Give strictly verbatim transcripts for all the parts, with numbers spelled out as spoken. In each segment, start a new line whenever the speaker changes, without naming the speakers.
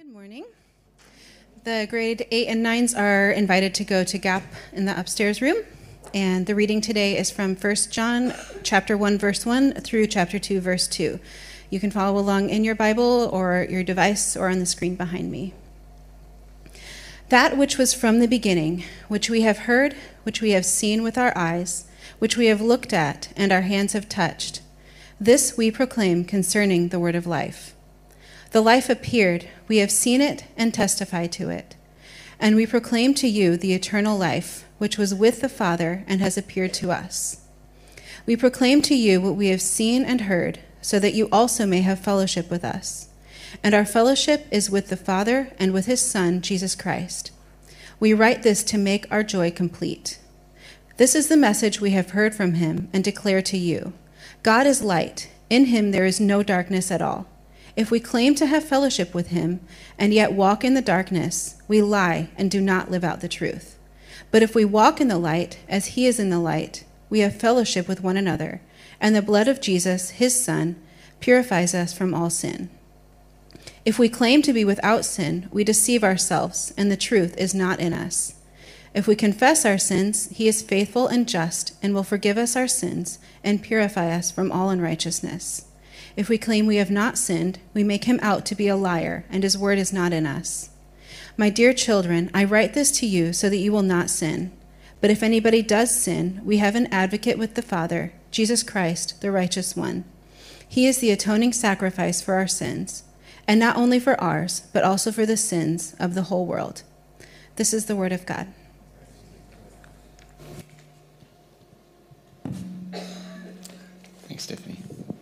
Morning. The grade eight and nines are invited to go to Gap in the upstairs room. And the reading today is from First John chapter one, verse one through chapter two, verse two. You can follow along in your Bible or your device or on the screen behind me. That which was from the beginning, which we have heard, which we have seen with our eyes, which we have looked at and our hands have touched, this we proclaim concerning the word of life. The life appeared, we have seen it and testify to it. And we proclaim to you the eternal life, which was with the Father and has appeared to us. We proclaim to you what we have seen and heard, so that you also may have fellowship with us. And our fellowship is with the Father and with his Son, Jesus Christ. We write this to make our joy complete. This is the message we have heard from him and declare to you. God is light. In him there is no darkness at all. If we claim to have fellowship with him and yet walk in the darkness, we lie and do not live out the truth. But if we walk in the light, as he is in the light, we have fellowship with one another, and the blood of Jesus, his Son, purifies us from all sin. If we claim to be without sin, we deceive ourselves, and the truth is not in us. If we confess our sins, he is faithful and just and will forgive us our sins and purify us from all unrighteousness. If we claim we have not sinned, we make him out to be a liar, and his word is not in us. My dear children, I write this to you so that you will not sin. But if anybody does sin, we have an advocate with the Father, Jesus Christ, the righteous one. He is the atoning sacrifice for our sins, and not only for ours, but also for the sins of the whole world. This is the word of God.
Thanks, Stephanie.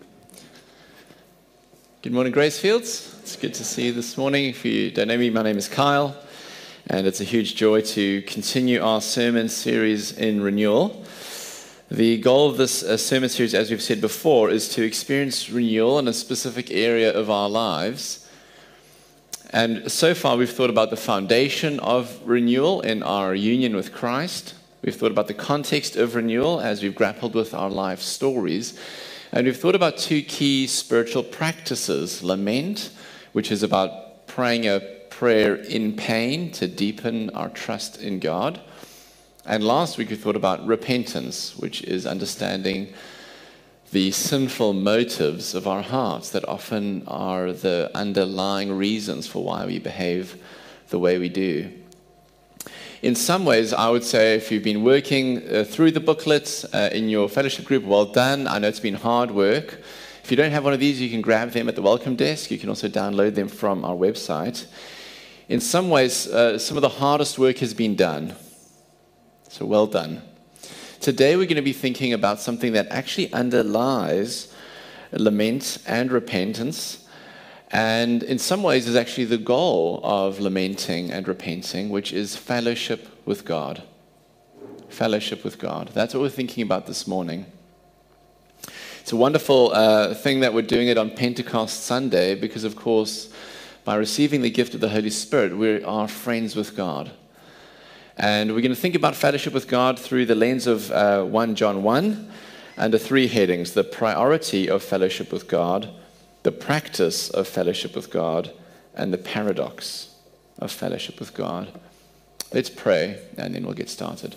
Good morning, Gracefields. It's good to see you this morning. If you don't know me, my name is Kyle, and it's a huge joy to continue our sermon series in renewal. The goal of this uh, sermon series, as we've said before, is to experience renewal in a specific area of our lives. And so far, we've thought about the foundation of renewal in our union with Christ. We've thought about the context of renewal as we've grappled with our life stories. And we've thought about two key spiritual practices: lament, which is about praying a prayer in pain to deepen our trust in God. And last week we thought about repentance, which is understanding the sinful motives of our hearts that often are the underlying reasons for why we behave the way we do. In some ways, I would say if you've been working uh, through the booklets uh, in your fellowship group, well done. I know it's been hard work. If you don't have one of these, you can grab them at the welcome desk. You can also download them from our website. In some ways, uh, some of the hardest work has been done. So well done. Today, we're going to be thinking about something that actually underlies lament and repentance, and in some ways is actually the goal of lamenting and repenting, which is fellowship with God. Fellowship with God. That's what we're thinking about this morning. It's a wonderful uh, thing that we're doing it on Pentecost Sunday because, of course, by receiving the gift of the Holy Spirit, we are friends with God. And we're going to think about fellowship with God through the lens of uh, First John one under three headings: the priority of fellowship with God, the practice of fellowship with God, and the paradox of fellowship with God. Let's pray, and then we'll get started.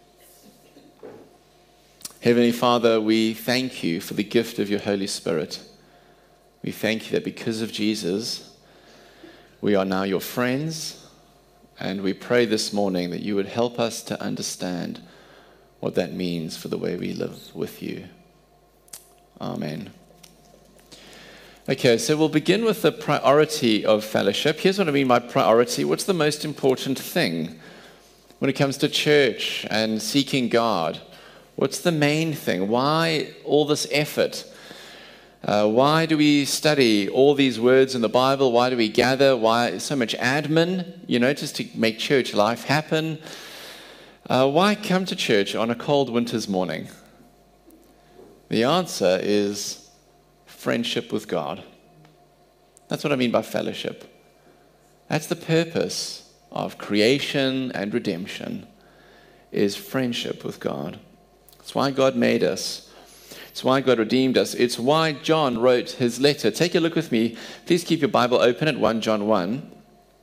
Heavenly Father, we thank you for the gift of your Holy Spirit. We thank you that because of Jesus, we are now your friends, and we pray this morning that you would help us to understand what that means for the way we live with you. Amen. Okay, so we'll begin with the priority of fellowship. Here's what I mean by priority. What's the most important thing when it comes to church and seeking God? What's the main thing? Why all this effort? Uh, why do we study all these words in the Bible? Why do we gather? Why so much admin, you know, just to make church life happen? Uh, why come to church on a cold winter's morning? The answer is friendship with God. That's what I mean by fellowship. That's the purpose of creation and redemption, is friendship with God. It's why God made us. It's why God redeemed us. It's why John wrote his letter. Take a look with me. Please keep your Bible open at First John one.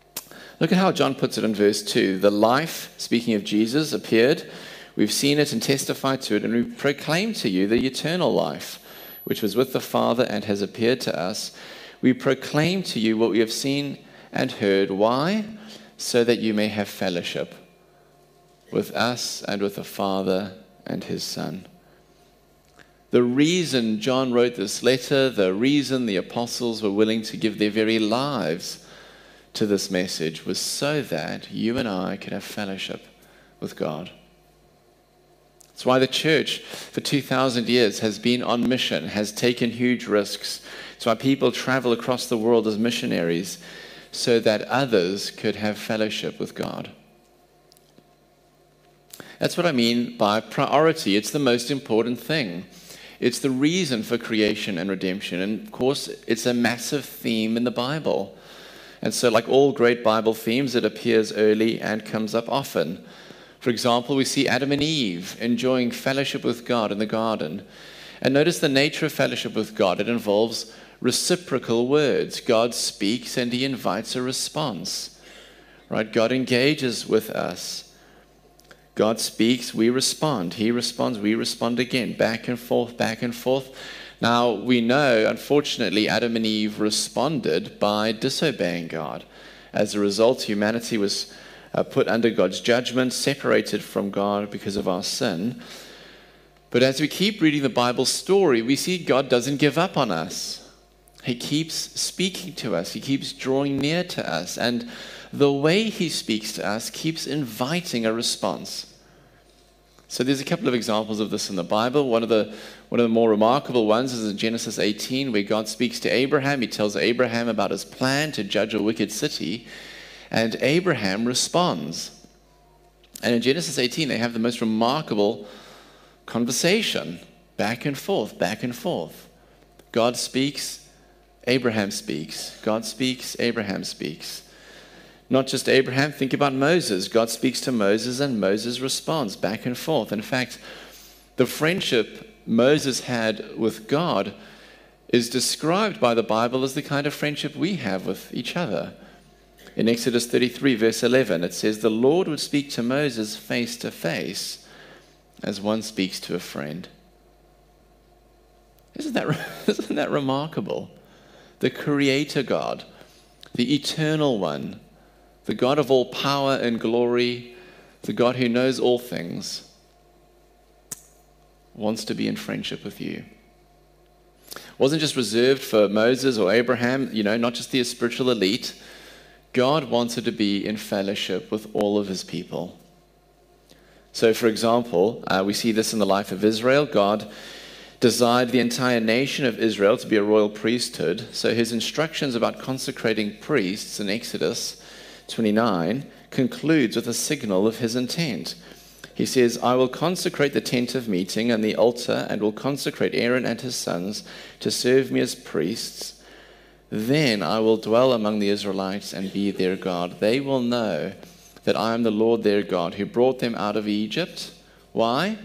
Look at how John puts it in verse two. The life, speaking of Jesus, appeared. We've seen it and testified to it, and we proclaim to you the eternal life, which was with the Father and has appeared to us. We proclaim to you what we have seen and heard. Why? So that you may have fellowship with us and with the Father and his Son. The reason John wrote this letter, the reason the apostles were willing to give their very lives to this message was so that you and I could have fellowship with God. It's why the church for two thousand years has been on mission, has taken huge risks. It's why people travel across the world as missionaries so that others could have fellowship with God. That's what I mean by priority. It's the most important thing. It's the reason for creation and redemption. And of course, it's a massive theme in the Bible. And so, like all great Bible themes, it appears early and comes up often. For example, we see Adam and Eve enjoying fellowship with God in the garden. And notice the nature of fellowship with God. It involves reciprocal words. God speaks and he invites a response. Right? God engages with us. God speaks, we respond. He responds, we respond again. Back and forth, back and forth. Now, we know, unfortunately, Adam and Eve responded by disobeying God. As a result, humanity was uh, put under God's judgment, separated from God because of our sin. But as we keep reading the Bible story, we see God doesn't give up on us. He keeps speaking to us. He keeps drawing near to us. And the way he speaks to us keeps inviting a response. So there's a couple of examples of this in the Bible. One of the one of the more remarkable ones is in Genesis eighteen, where God speaks to Abraham. He tells Abraham about his plan to judge a wicked city, and Abraham responds. And in Genesis eighteen, they have the most remarkable conversation, back and forth, back and forth. God speaks, Abraham speaks. God speaks, Abraham speaks. Not just Abraham, think about Moses. God speaks to Moses and Moses responds back and forth. In fact, the friendship Moses had with God is described by the Bible as the kind of friendship we have with each other. In Exodus thirty-three, verse eleven, it says, "The Lord would speak to Moses face to face as one speaks to a friend." Isn't that, isn't that remarkable? The Creator God, the Eternal One, the God of all power and glory, the God who knows all things, wants to be in friendship with you. It wasn't just reserved for Moses or Abraham, you know, not just the spiritual elite. God wanted to be in fellowship with all of his people. So, for example, uh, we see this in the life of Israel. God desired the entire nation of Israel to be a royal priesthood. So his instructions about consecrating priests in Exodus twenty-nine concludes with a signal of his intent. He says, "I will consecrate the tent of meeting and the altar, and will consecrate Aaron and his sons to serve me as priests. Then I will dwell among the Israelites and be their God. They will know that I am the Lord their God, who brought them out of Egypt." Why?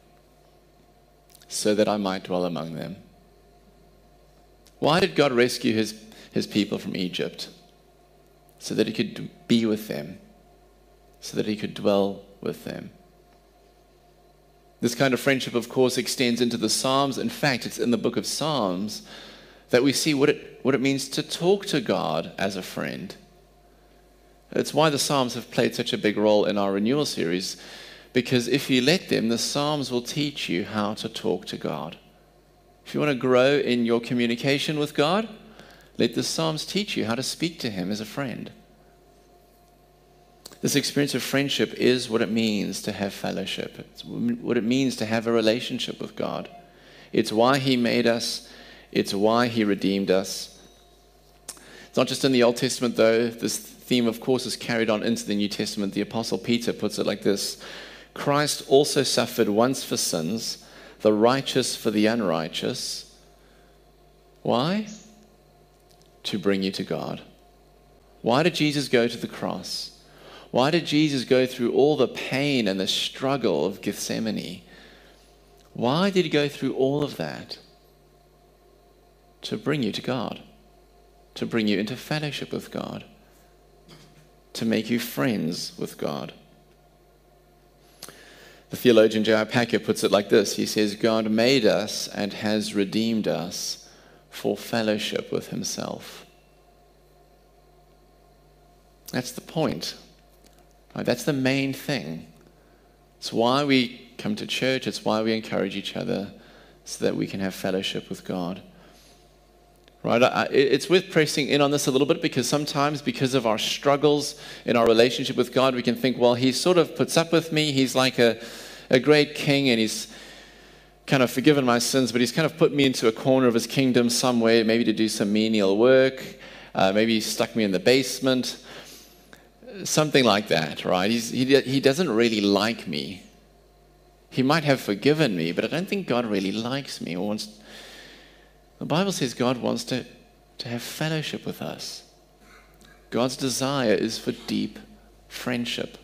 So that I might dwell among them. Why did God rescue his, his people from Egypt? So that he could be with them. So that he could dwell with them. This kind of friendship, of course, extends into the Psalms. In fact, it's in the book of Psalms that we see what it, what it means to talk to God as a friend. It's why the Psalms have played such a big role in our renewal series, because if you let them, the Psalms will teach you how to talk to God. If you want to grow in your communication with God, let the Psalms teach you how to speak to him as a friend. This experience of friendship is what it means to have fellowship. It's what it means to have a relationship with God. It's why he made us. It's why he redeemed us. It's not just in the Old Testament, though. This theme, of course, is carried on into the New Testament. The Apostle Peter puts it like this: "Christ also suffered once for sins, the righteous for the unrighteous." Why? To bring you to God. Why did Jesus go to the cross? Why did Jesus go through all the pain and the struggle of Gethsemane? Why did he go through all of that? To bring you to God. To bring you into fellowship with God. to make you friends with God. The theologian J I Packer puts it like this. He says, God made us and has redeemed us for fellowship with himself. That's the point. Right? That's the main thing. It's why we come to church. It's why we encourage each other, so that we can have fellowship with God. Right? I, it's worth pressing in on this a little bit, because sometimes, because of our struggles in our relationship with God, we can think, well, he sort of puts up with me. He's like a, a great king, and he's kind of forgiven my sins, but he's kind of put me into a corner of his kingdom somewhere, maybe to do some menial work. Uh, maybe he stuck me in the basement. Something like that, right? He's, he, he doesn't really like me. He might have forgiven me, but I don't think God really likes me or wants. The Bible says God wants to, to have fellowship with us. God's desire is for deep friendship.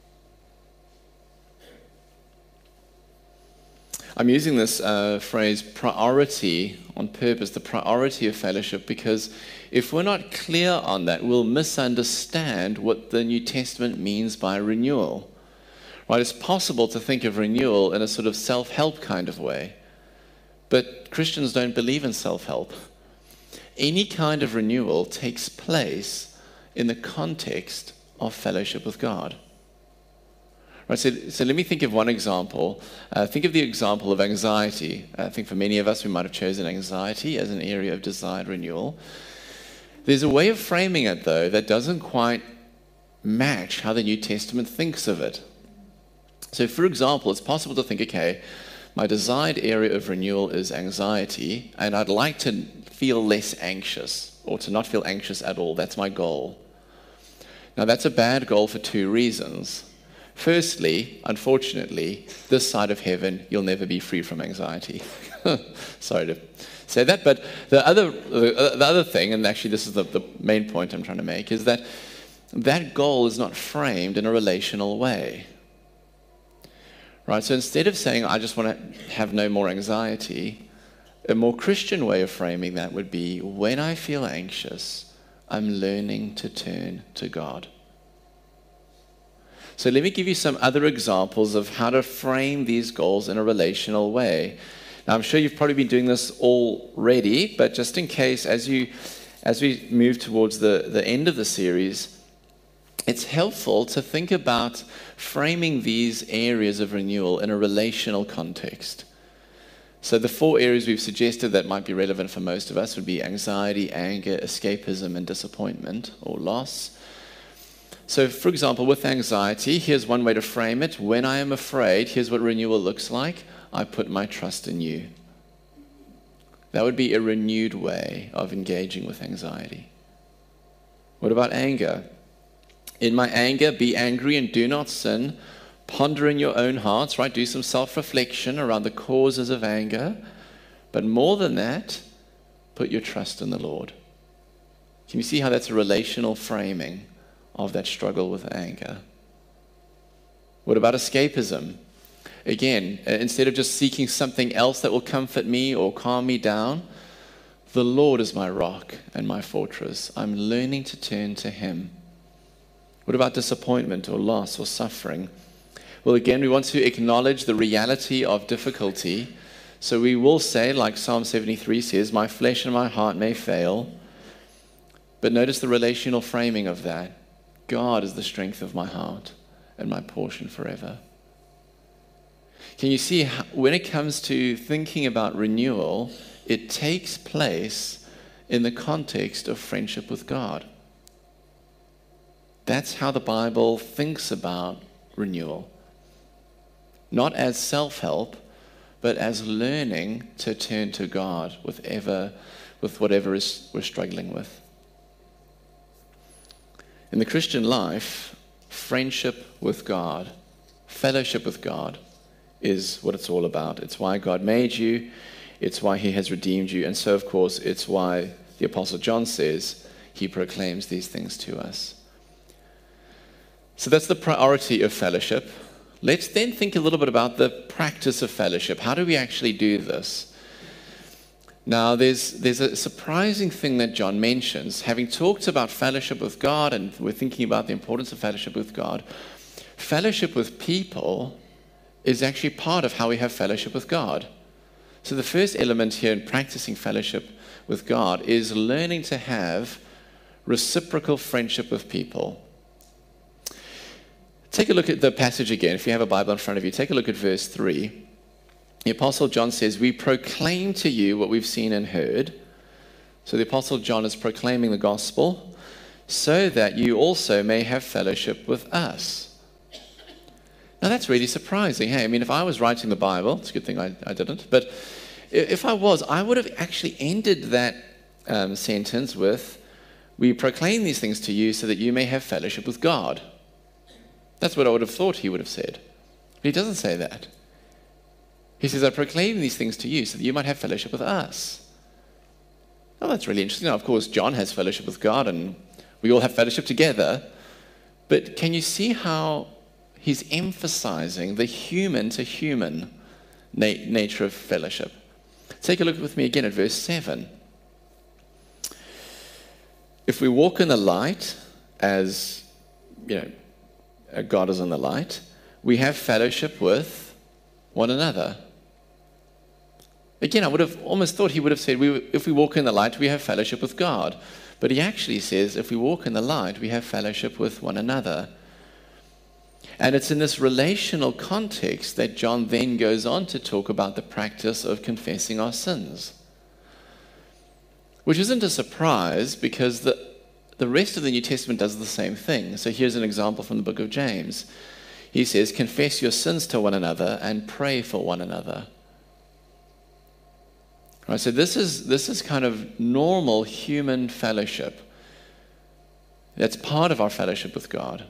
I'm using this uh, phrase priority on purpose, the priority of fellowship, because if we're not clear on that, we'll misunderstand what the New Testament means by renewal. Right? It's possible to think of renewal in a sort of self-help kind of way. But Christians don't believe in self-help. Any kind of renewal takes place in the context of fellowship with God. Right, so, so let me think of one example. Uh, think of the example of anxiety. I think for many of us, we might have chosen anxiety as an area of desired renewal. There's a way of framing it, though, that doesn't quite match how the New Testament thinks of it. So, for example, it's possible to think, okay, my desired area of renewal is anxiety, and I'd like to feel less anxious, or to not feel anxious at all. That's my goal. Now, that's a bad goal for two reasons. Firstly, unfortunately, this side of heaven, you'll never be free from anxiety. Sorry to say that, but the other, the, the other thing, and actually this is the, the main point I'm trying to make, is that that goal is not framed in a relational way. Right? So instead of saying, I just want to have no more anxiety, a more Christian way of framing that would be, when I feel anxious, I'm learning to turn to God. So let me give you some other examples of how to frame these goals in a relational way. Now, I'm sure you've probably been doing this already, but just in case, as you, as we move towards the, the end of the series, it's helpful to think about framing these areas of renewal in a relational context. So the four areas we've suggested that might be relevant for most of us would be anxiety, anger, escapism, and disappointment or loss. So, for example, with anxiety, here's one way to frame it. When I am afraid, here's what renewal looks like. I put my trust in you. That would be a renewed way of engaging with anxiety. What about anger? In my anger, be angry and do not sin. Ponder in your own hearts, right? Do some self-reflection around the causes of anger. But more than that, put your trust in the Lord. Can you see how that's a relational framing of that struggle with anger? What about escapism? Again, instead of just seeking something else that will comfort me or calm me down, the Lord is my rock and my fortress. I'm learning to turn to him. What about disappointment or loss or suffering? Well, again, we want to acknowledge the reality of difficulty. So we will say, like Psalm seventy-three says, my flesh and my heart may fail. But notice the relational framing of that. God is the strength of my heart and my portion forever. Can you see how, when it comes to thinking about renewal, it takes place in the context of friendship with God? That's how the Bible thinks about renewal. Not as self-help, but as learning to turn to God with, ever, with whatever is we're struggling with. In the Christian life, friendship with God, fellowship with God, is what it's all about. It's why God made you. It's why he has redeemed you. And so, of course, it's why the Apostle John says he proclaims these things to us. So that's the priority of fellowship. Let's then think a little bit about the practice of fellowship. How do we actually do this? Now, there's, there's a surprising thing that John mentions. Having talked about fellowship with God, and we're thinking about the importance of fellowship with God, fellowship with people is actually part of how we have fellowship with God. So the first element here in practicing fellowship with God is learning to have reciprocal friendship with people. Take a look at the passage again. If you have a Bible in front of you, take a look at verse three. The Apostle John says, "We proclaim to you what we've seen and heard." So the Apostle John is proclaiming the gospel so that you also may have fellowship with us. Now that's really surprising. Hey, I mean, if I was writing the Bible, it's a good thing I, I didn't, but if I was, I would have actually ended that um, sentence with, "We proclaim these things to you so that you may have fellowship with God." That's what I would have thought he would have said. But he doesn't say that. He says, "I proclaim these things to you so that you might have fellowship with us." Oh, that's really interesting. Now, of course, John has fellowship with God, and we all have fellowship together. But can you see how he's emphasizing the human-to-human na- nature of fellowship? Take a look with me again at verse seven. "If we walk in the light, as you know, God is in the light, we have fellowship with one another." Again, I would have almost thought he would have said, we, if we walk in the light, we have fellowship with God. But he actually says, if we walk in the light, we have fellowship with one another. And it's in this relational context that John then goes on to talk about the practice of confessing our sins. Which isn't a surprise, because the, the rest of the New Testament does the same thing. So here's an example from the book of James. He says, "Confess your sins to one another and pray for one another." Right, so this is, this is kind of normal human fellowship. That's part of our fellowship with God.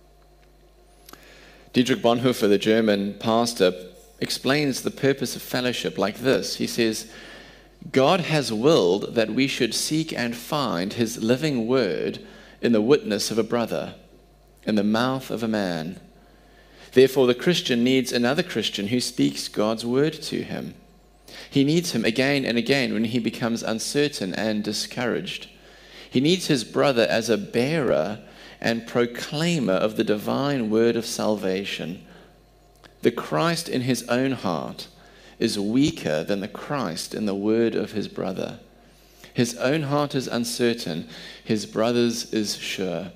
Dietrich Bonhoeffer, the German pastor, explains the purpose of fellowship like this. He says, "God has willed that we should seek and find his living word in the witness of a brother, in the mouth of a man. Therefore, the Christian needs another Christian who speaks God's word to him. He needs him again and again when he becomes uncertain and discouraged. He needs his brother as a bearer and proclaimer of the divine word of salvation. The Christ in his own heart is weaker than the Christ in the word of his brother. His own heart is uncertain, his brother's is sure."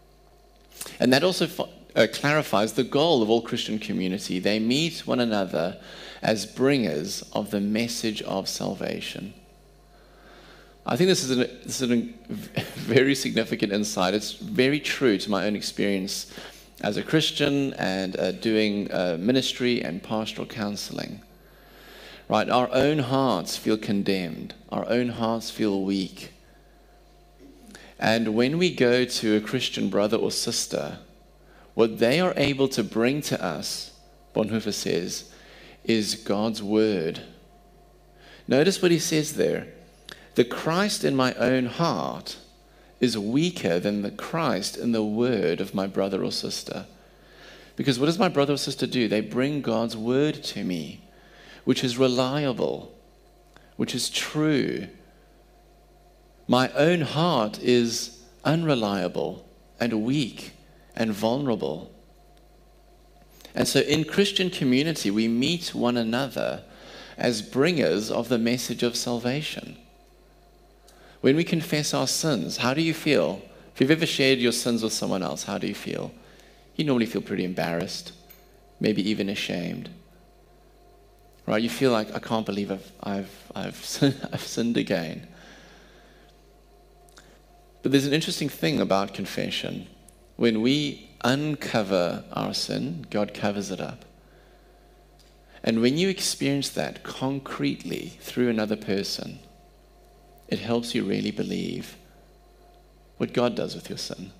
And that also uh, clarifies the goal of all Christian community. They meet one another as bringers of the message of salvation. I think this is, an, this is a very significant insight. It's very true to my own experience as a Christian and uh, doing uh, ministry and pastoral counseling. Right, our own hearts feel condemned. Our own hearts feel weak. And when we go to a Christian brother or sister, what they are able to bring to us, Bonhoeffer says, is God's word. Notice what he says there. The Christ in my own heart is weaker than the Christ in the word of my brother or sister. Because what does my brother or sister do? They bring God's word to me, which is reliable, which is true. My own heart is unreliable and weak and vulnerable. And so in Christian community, we meet one another as bringers of the message of salvation. When we confess our sins, how do you feel? If you've ever shared your sins with someone else, how do you feel? You normally feel pretty embarrassed, maybe even ashamed. Right? You feel like, I can't believe I've, I've, I've, I've sinned again. But there's an interesting thing about confession. When we uncover our sin, God covers it up. And when you experience that concretely through another person, it helps you really believe what God does with your sin.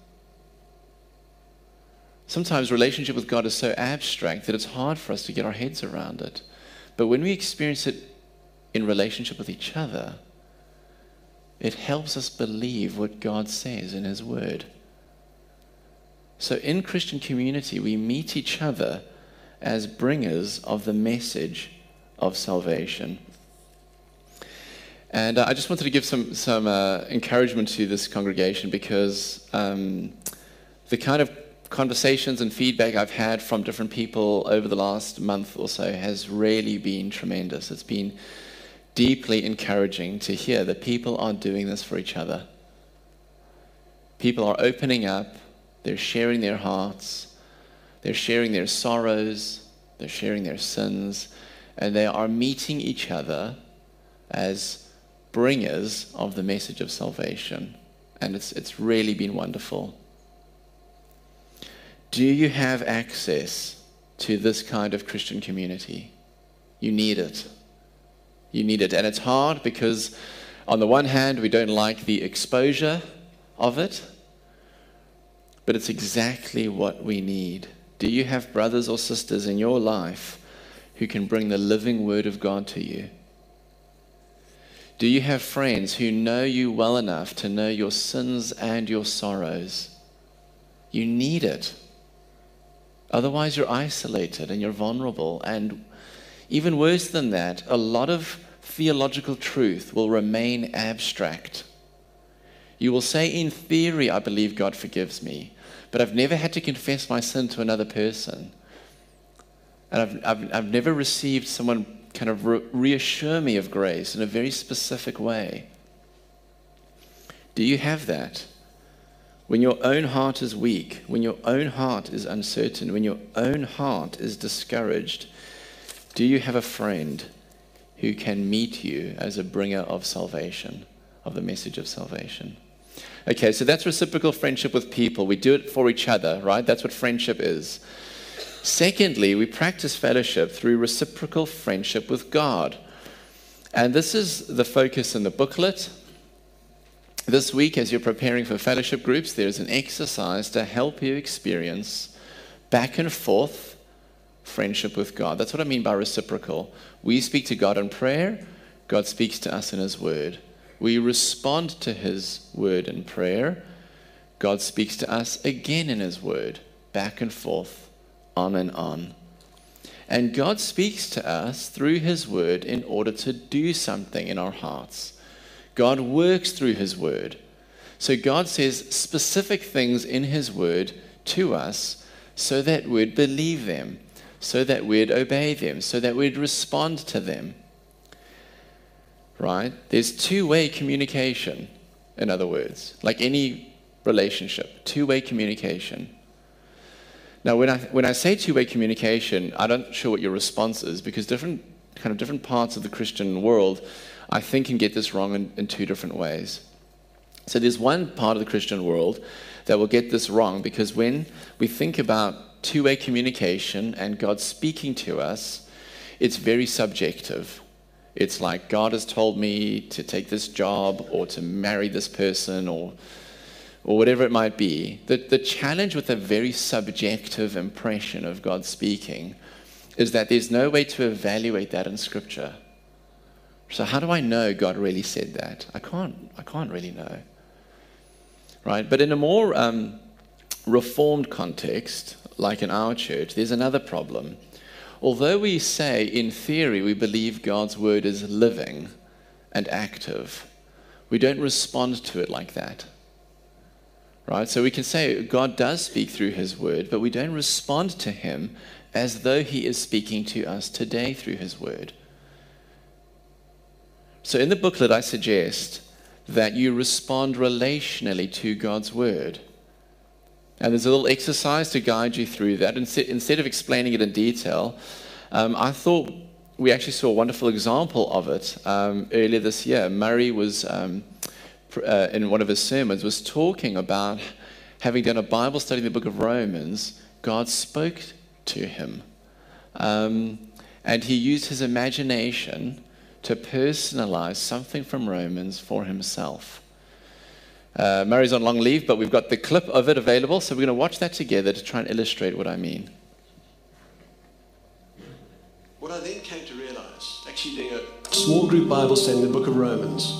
Sometimes relationship with God is so abstract that it's hard for us to get our heads around it. But when we experience it in relationship with each other, it helps us believe what God says in his word. So in Christian community, we meet each other as bringers of the message of salvation. And uh, I just wanted to give some, some uh, encouragement to this congregation because um, the kind of conversations and feedback I've had from different people over the last month or so has really been tremendous. It's been deeply encouraging to hear that people are doing this for each other. People are opening up, they're sharing their hearts, they're sharing their sorrows, they're sharing their sins, and they are meeting each other as bringers of the message of salvation. And it's it's really been wonderful. Do you have access to this kind of Christian community? You need it. You need it. And it's hard because on the one hand, we don't like the exposure of it, but it's exactly what we need. Do you have brothers or sisters in your life who can bring the living word of God to you? Do you have friends who know you well enough to know your sins and your sorrows? You need it. Otherwise, you're isolated and you're vulnerable. And even worse than that, a lot of theological truth will remain abstract. You will say, in theory, I believe God forgives me, but I've never had to confess my sin to another person. And I've, I've, I've never received someone kind of re- reassure me of grace in a very specific way. Do you have that? When your own heart is weak, when your own heart is uncertain, when your own heart is discouraged, do you have a friend who can meet you as a bringer of salvation, of the message of salvation? Okay, so that's reciprocal friendship with people. We do it for each other, right? That's what friendship is. Secondly, we practice fellowship through reciprocal friendship with God. And this is the focus in the booklet. This week, as you're preparing for fellowship groups, there's an exercise to help you experience back and forth friendship with God. That's what I mean by reciprocal. We speak to God in prayer. God speaks to us in His Word. We respond to His Word in prayer. God speaks to us again in His Word, back and forth, on and on. And God speaks to us through His Word in order to do something in our hearts. God works through His Word. So God says specific things in His Word to us so that we'd believe them, so that we'd obey them, so that we'd respond to them. Right? There's two-way communication, in other words, like any relationship, two-way communication. Now, when I when I say two-way communication, I'm not sure what your response is, because different kind of different parts of the Christian world, I think, can get this wrong in, in two different ways. So there's one part of the Christian world that will get this wrong, because when we think about two-way communication and God speaking to us, it's very subjective. It's like, God has told me to take this job or to marry this person or or whatever it might be. The, the challenge with a very subjective impression of God speaking is that there's no way to evaluate that in Scripture. So how do I know God really said that? I can't, I can't really know. Right? But in a more um, reformed context, like in our church, there's another problem. Although we say, in theory, we believe God's word is living and active, we don't respond to it like that. Right? So we can say God does speak through His word, but we don't respond to Him as though He is speaking to us today through His word. So in the booklet, I suggest that you respond relationally to God's word. And there's a little exercise to guide you through that. Instead of explaining it in detail, um, I thought we actually saw a wonderful example of it um, earlier this year. Murray was, um, uh, in one of his sermons, was talking about having done a Bible study in the book of Romans. God spoke to him. Um, and he used his imagination to personalize something from Romans for himself. Uh, Murray's on long leave, but we've got the clip of it available, so we're going to watch that together to try and illustrate what I mean.
What I then came to realize, actually doing a small group Bible study in the book of Romans,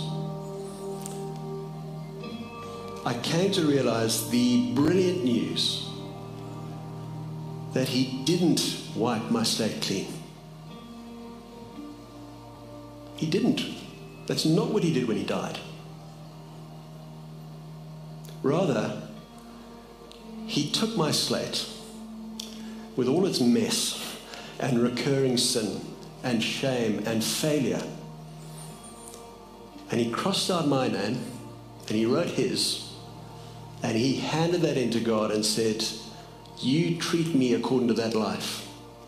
I came to realize the brilliant news that He didn't wipe my slate clean. He didn't. That's not what he did when he died. Rather, he took my slate with all its mess and recurring sin and shame and failure, and he crossed out my name and he wrote his, and he handed that into God and said, you treat me according to that life.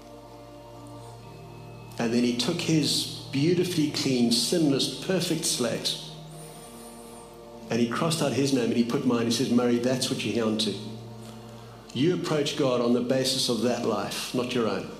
And then he took his beautifully clean, sinless, perfect slate, and he crossed out his name and he put mine. He says, Murray, that's what you hang on to. You approach God on the basis of that life, not your own.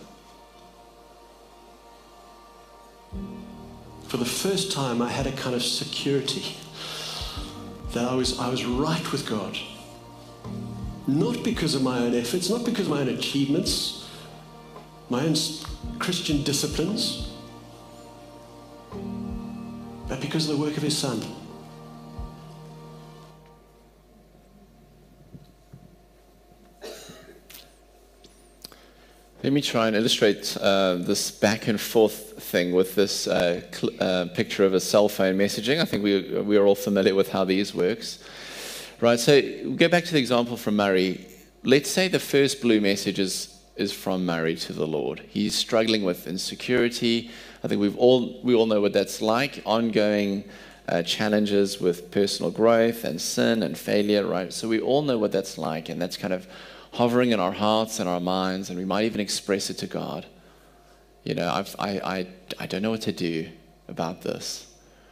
For the first time, I had a kind of security that I was, I was right with God. Not because of my own efforts, not because of my own achievements, my own Christian disciplines, but because of the work of his Son.
Let me try and illustrate uh, this back and forth thing with this uh, cl- uh, picture of a cell phone messaging. I think we, we are all familiar with how these works. Right, so go back to the example from Murray. Let's say the first blue message is, is from Murray to the Lord. He's struggling with insecurity. I think we've all we all know what that's like, ongoing uh, challenges with personal growth and sin and failure, right? So we all know what that's like, and that's kind of hovering in our hearts and our minds, and we might even express it to God. You know, I've, I, I, I don't know what to do about this.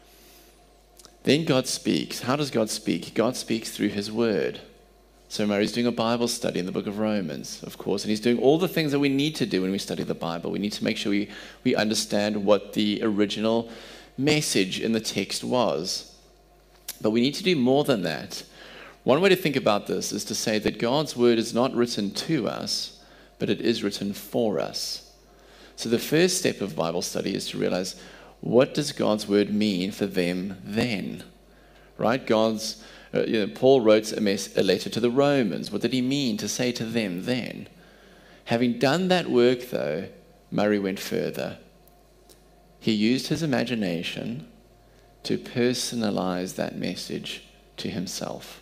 Then God speaks. How does God speak? God speaks through his word. So Mary's doing a Bible study in the book of Romans, of course, and he's doing all the things that we need to do when we study the Bible. We need to make sure we, we understand what the original message in the text was. But we need to do more than that. One way to think about this is to say that God's word is not written to us, but it is written for us. So the first step of Bible study is to realize, what does God's word mean for them then? Right? God's, uh, you know, Paul wrote a, mess, a letter to the Romans. What did he mean to say to them then? Having done that work, though, Murray went further. He used his imagination to personalize that message to himself.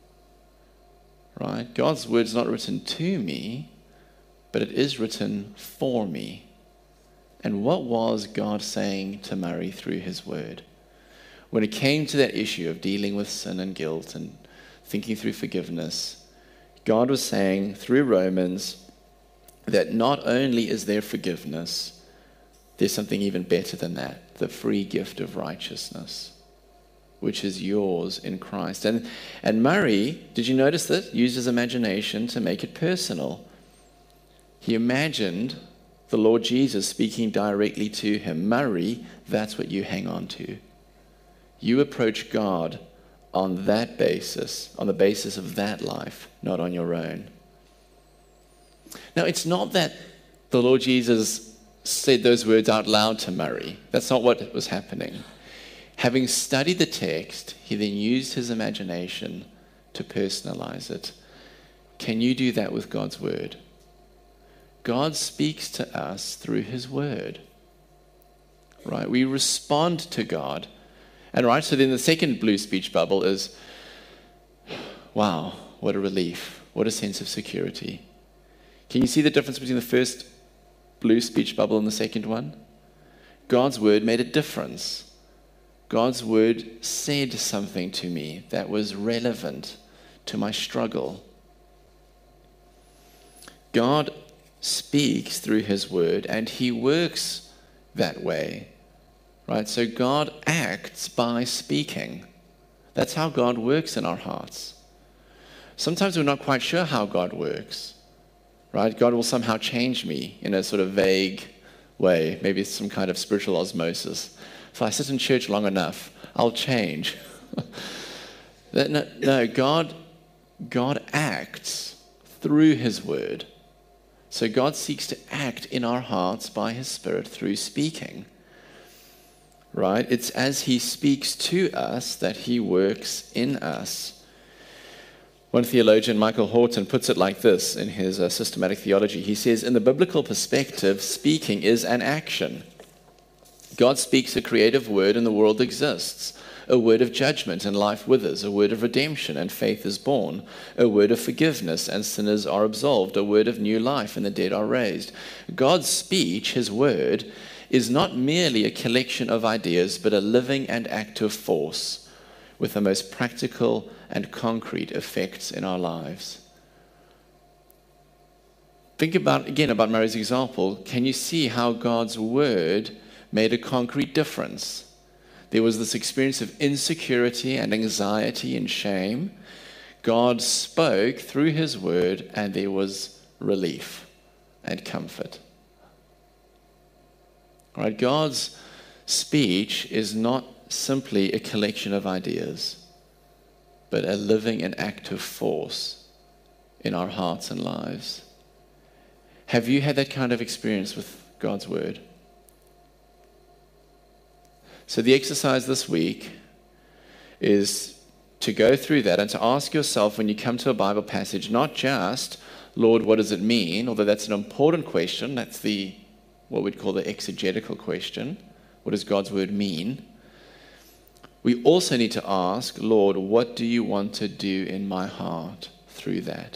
Right? God's word is not written to me, but it is written for me. And what was God saying to Murray through his word? When it came to that issue of dealing with sin and guilt and thinking through forgiveness, God was saying through Romans that not only is there forgiveness, there's something even better than that, the free gift of righteousness, which is yours in Christ. And, and Murray, did you notice that? Used his imagination to make it personal. He imagined the Lord Jesus speaking directly to him. Murray, that's what you hang on to. You approach God on that basis, on the basis of that life, not on your own. Now, it's not that the Lord Jesus said those words out loud to Murray. That's not what was happening. Having studied the text, he then used his imagination to personalize it. Can you do that with God's word? God speaks to us through his word. Right? We respond to God. And right, so then the second blue speech bubble is, wow, what a relief. What a sense of security. Can you see the difference between the first blue speech bubble and the second one? God's word made a difference. God's word said something to me that was relevant to my struggle. God speaks through his word, and he works that way. Right? So God acts by speaking. That's how God works in our hearts. Sometimes we're not quite sure how God works. Right? God will somehow change me in a sort of vague way. Maybe it's some kind of spiritual osmosis. If I sit in church long enough, I'll change. no, no, God, God acts through his word. So God seeks to act in our hearts by his Spirit through speaking. Right? It's as he speaks to us that he works in us. One theologian, Michael Horton, puts it like this in his uh, systematic theology. He says, in the biblical perspective, speaking is an action. God speaks a creative word and the world exists. A word of judgment and life withers. A word of redemption and faith is born. A word of forgiveness and sinners are absolved. A word of new life and the dead are raised. God's speech, his word, is not merely a collection of ideas, but a living and active force with the most practical and concrete effects in our lives. Think about, again, about Mary's example. Can you see how God's word made a concrete difference? There was this experience of insecurity and anxiety and shame. God spoke through his word, and there was relief and comfort. All right, God's speech is not simply a collection of ideas, but a living and active force in our hearts and lives. Have you had that kind of experience with God's word? So the exercise this week is to go through that and to ask yourself when you come to a Bible passage, not just, Lord, what does it mean? Although that's an important question. That's the what we'd call the exegetical question. What does God's word mean? We also need to ask, Lord, what do you want to do in my heart through that?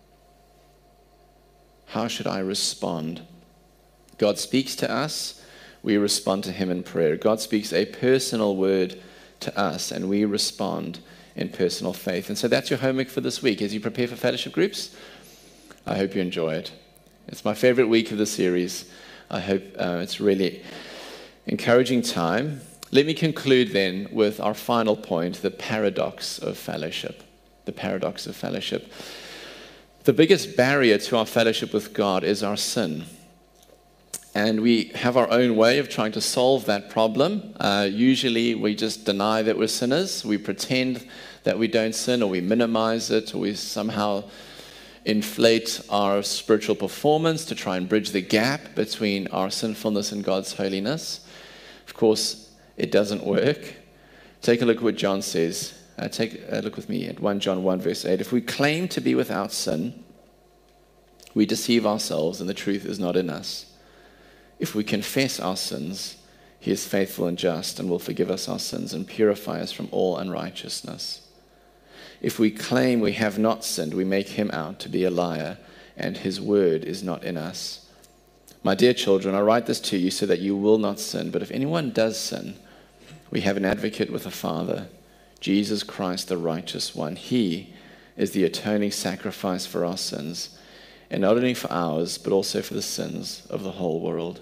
How should I respond? God speaks to us. We respond to him in prayer. God speaks a personal word to us, and we respond in personal faith. And so that's your homework for this week. As you prepare for fellowship groups, I hope you enjoy it. It's my favorite week of the series. I hope uh, it's really encouraging time. Let me conclude then with our final point, the paradox of fellowship. The paradox of fellowship. The biggest barrier to our fellowship with God is our sin. And we have our own way of trying to solve that problem. Uh, usually we just deny that we're sinners. We pretend that we don't sin, or we minimize it, or we somehow inflate our spiritual performance to try and bridge the gap between our sinfulness and God's holiness. Of course, it doesn't work. Take a look at what John says. Uh, take a look with me at First John one, verse eight. If we claim to be without sin, we deceive ourselves and the truth is not in us. If we confess our sins, he is faithful and just and will forgive us our sins and purify us from all unrighteousness. If we claim we have not sinned, we make him out to be a liar, and his word is not in us. My dear children, I write this to you so that you will not sin. But if anyone does sin, we have an advocate with the Father, Jesus Christ, the righteous one. He is the atoning sacrifice for our sins, and not only for ours, but also for the sins of the whole world.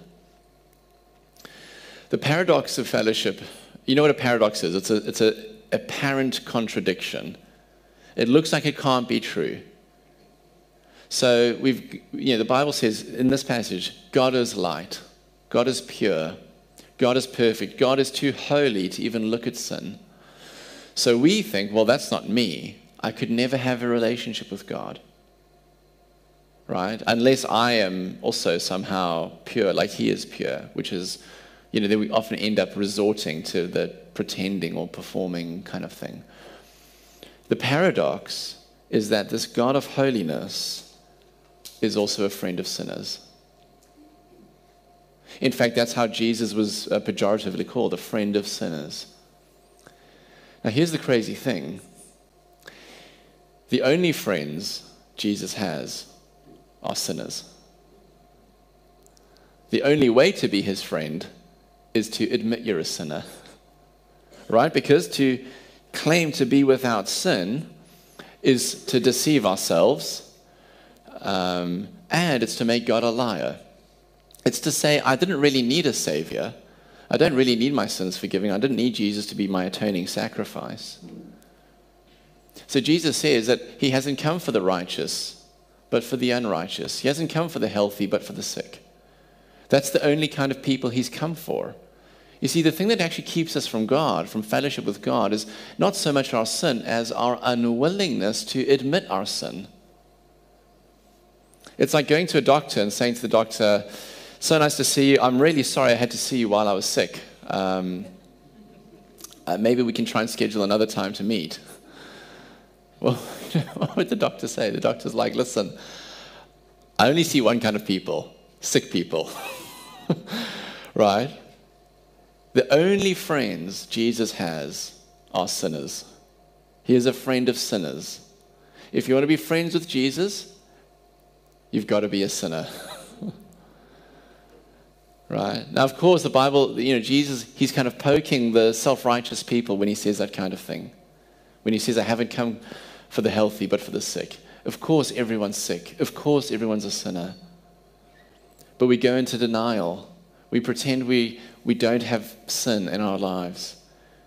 The paradox of fellowship, you know what a paradox is? It's a, it's a apparent contradiction. It looks like it can't be true. So we've, you know, the Bible says in this passage, God is light, God is pure, God is perfect, God is too holy to even look at sin. So we think, well, that's not me. I could never have a relationship with God. Right? Unless I am also somehow pure, like he is pure, which is, you know, then we often end up resorting to the pretending or performing kind of thing. The paradox is that this God of holiness is also a friend of sinners. In fact, that's how Jesus was uh, pejoratively called, a friend of sinners. Now, here's the crazy thing. The only friends Jesus has are sinners. The only way to be his friend is to admit you're a sinner. Right? Because to claim to be without sin is to deceive ourselves, um, and it's to make God a liar. It's to say, I didn't really need a savior. I don't really need my sins forgiving. I didn't need Jesus to be my atoning sacrifice. So Jesus says that he hasn't come for the righteous, but for the unrighteous. He hasn't come for the healthy, but for the sick. That's the only kind of people he's come for. You see, the thing that actually keeps us from God, from fellowship with God, is not so much our sin as our unwillingness to admit our sin. It's like going to a doctor and saying to the doctor, so nice to see you. I'm really sorry I had to see you while I was sick. Um, uh, maybe we can try and schedule another time to meet. Well, what would the doctor say? The doctor's like, listen, I only see one kind of people, sick people. Right? The only friends Jesus has are sinners. He is a friend of sinners. If you want to be friends with Jesus, you've got to be a sinner. Right? Now, of course, the Bible, you know, Jesus, he's kind of poking the self-righteous people when he says that kind of thing. When he says, I haven't come for the healthy, but for the sick. Of course, everyone's sick. Of course, everyone's a sinner. But we go into denial. We pretend we, we don't have sin in our lives.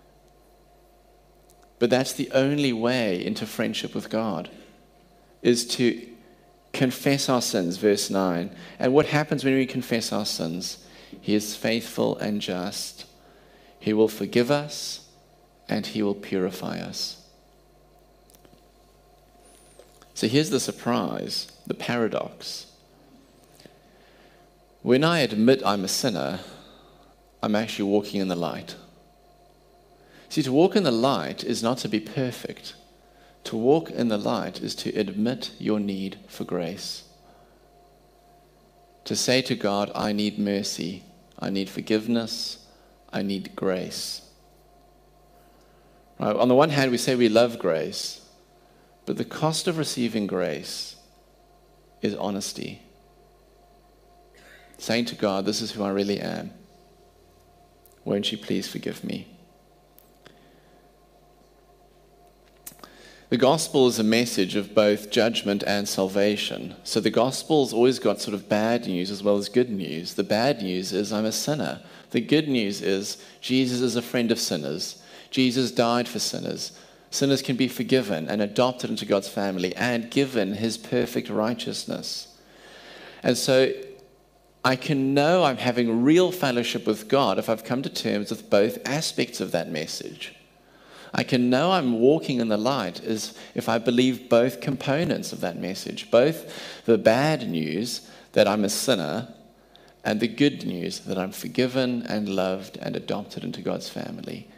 But that's the only way into friendship with God, is to confess our sins, verse nine. And what happens when we confess our sins? He is faithful and just. He will forgive us and he will purify us. So here's the surprise, the paradox. When I admit I'm a sinner, I'm actually walking in the light. See, to walk in the light is not to be perfect. To walk in the light is to admit your need for grace. To say to God, I need mercy, I need forgiveness, I need grace. Right? On the one hand, we say we love grace, but the cost of receiving grace is honesty. Saying to God, this is who I really am. Won't you please forgive me? The gospel is a message of both judgment and salvation. So the gospel's always got sort of bad news as well as good news. The bad news is I'm a sinner. The good news is Jesus is a friend of sinners. Jesus died for sinners. Sinners can be forgiven and adopted into God's family and given his perfect righteousness. And so I can know I'm having real fellowship with God if I've come to terms with both aspects of that message. I can know I'm walking in the light is if I believe both components of that message, both the bad news that I'm a sinner and the good news that I'm forgiven and loved and adopted into God's family.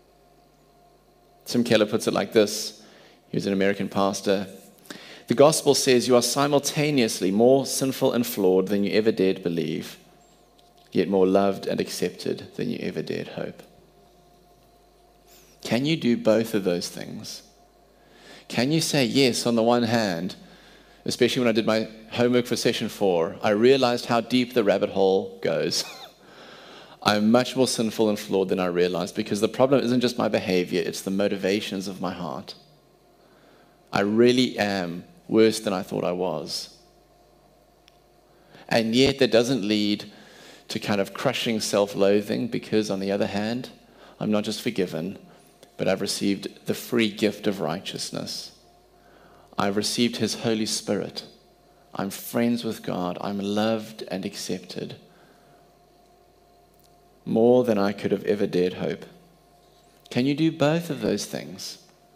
Tim Keller puts it like this. He was an American pastor. The gospel says you are simultaneously more sinful and flawed than you ever dared believe, yet more loved and accepted than you ever dared hope. Can you do both of those things? Can you say, yes, on the one hand, especially when I did my homework for session four, I realized how deep the rabbit hole goes. I'm much more sinful and flawed than I realized, because the problem isn't just my behavior, it's the motivations of my heart. I really am worse than I thought I was. And yet that doesn't lead to kind of crushing self-loathing, because on the other hand, I'm not just forgiven, but I've received the free gift of righteousness. I've received his Holy Spirit. I'm friends with God. I'm loved and accepted. More than I could have ever dared hope. Can you do both of those things?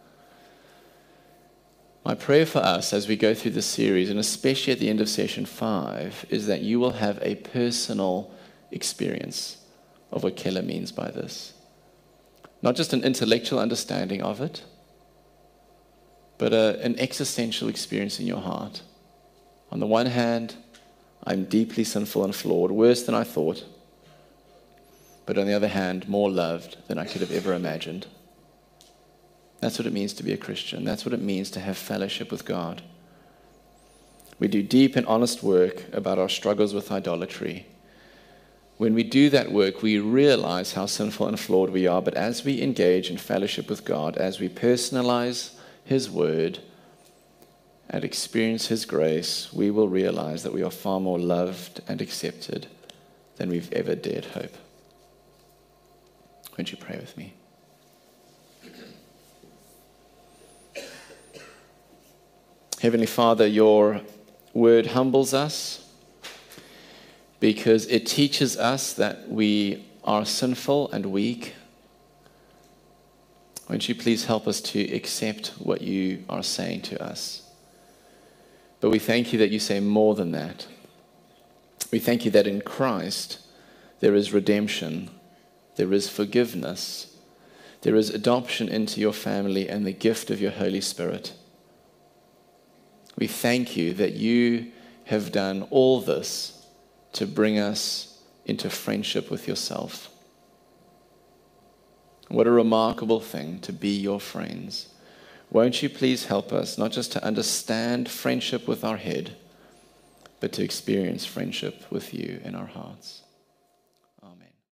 My prayer for us as we go through this series, and especially at the end of session five, is that you will have a personal experience of what Keller means by this. Not just an intellectual understanding of it, but a, an existential experience in your heart. On the one hand, I'm deeply sinful and flawed, worse than I thought. But on the other hand, more loved than I could have ever imagined. That's what it means to be a Christian. That's what it means to have fellowship with God. We do deep and honest work about our struggles with idolatry. When we do that work, we realize how sinful and flawed we are. But as we engage in fellowship with God, as we personalize his word and experience his grace, we will realize that we are far more loved and accepted than we've ever dared hope. Won't you pray with me? Heavenly Father, your word humbles us, because it teaches us that we are sinful and weak. Won't you please help us to accept what you are saying to us? But we thank you that you say more than that. We thank you that in Christ there is redemption, there is forgiveness, there is adoption into your family and the gift of your Holy Spirit. We thank you that you have done all this to bring us into friendship with yourself. What a remarkable thing to be your friends. Won't you please help us not just to understand friendship with our head, but to experience friendship with you in our hearts.